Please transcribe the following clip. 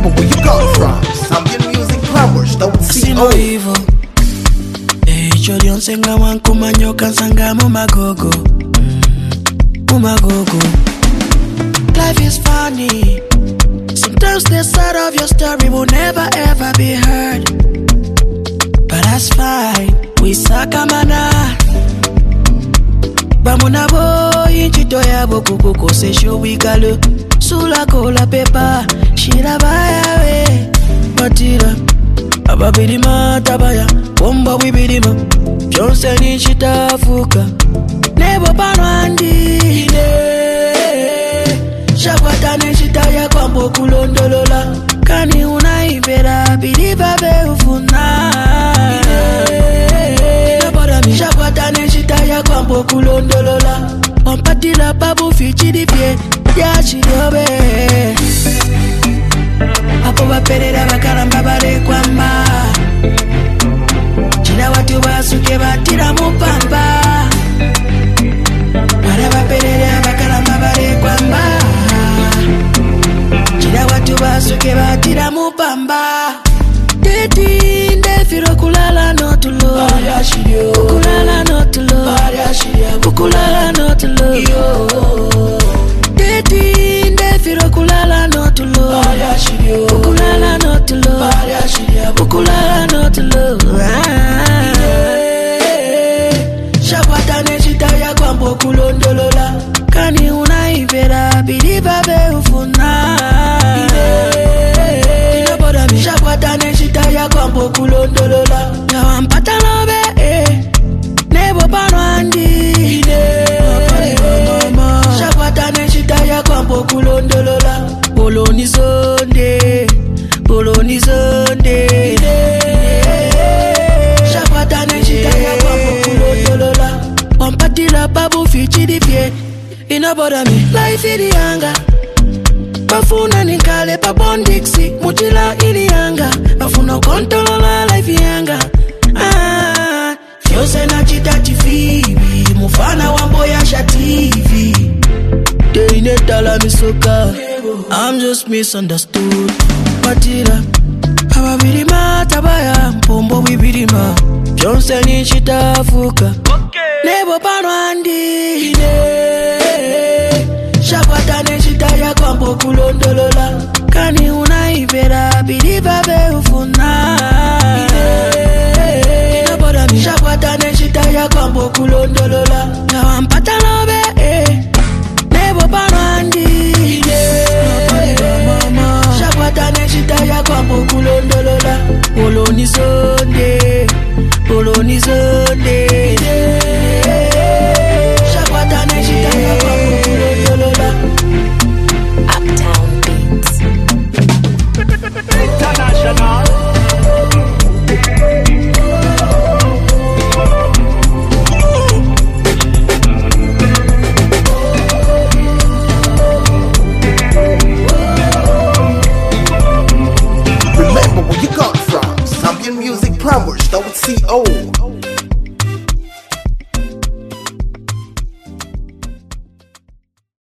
but where you got from? Zambian music powers, don't see no evil. Chorion senga wan kumanyoka sanga mumagogo. Mumagogo. Life is funny. Sometimes the side of your story will never ever be heard. But that's fine. We sakamana. Bamuna bo inchito yabo kukuko se shobikalo. Sula kola pepa. Shirabaya we. Matira. Ababidima tabaya. Bomba wibidima. Johnson inchitafuka. Nebo panwandi. Shakwatane shitaya kwambo kulondolola. Kani unaibera biliba be ufuna. Shakwatane shitaya kwambo kulondolola. Wampatila babu fichidi pie. Yashiriobe. Apo baperera bakaramba bare kwamba. China watu basuke batira mupamba. Bara baperera bakaramba bare kwamba. China watu basuke batira mupamba. Teti ndefiro kulala no tulo. Kulala no tulo. Kulala no tulo. Teti ndefiro kulala no tulo. Kulala no tulo. Kulala no tulo. Shakwatane shitaya kwambo kulondolola. Kani unaibera biliba be ufuna. Shakwatane shitaya kwambo kulondolola. Kawampata lobe nebo panwandi. Shakwatane shitaya kwambo kulondolola. Boloni zonde. Boloni zonde. Shakwatane shitaya kwambo kulondolola. Wampatila babu fichidi pie. Inabora me life ili yanga. Bafuna nikale pa bondixi. Mutila ili yanga. Bafuna kontolola life yanga. Fyose na chita chifibi. Mufana wambo ya shativi. Deinetala misoka. I'm just misunderstood. Matira ababirima tabaya. Mpombo wibirima. Johnson inchitafuka. Nebo panwandi. Shakwatane shitaya kwambo kulondolola. Kani unaibera biliba be ufuna.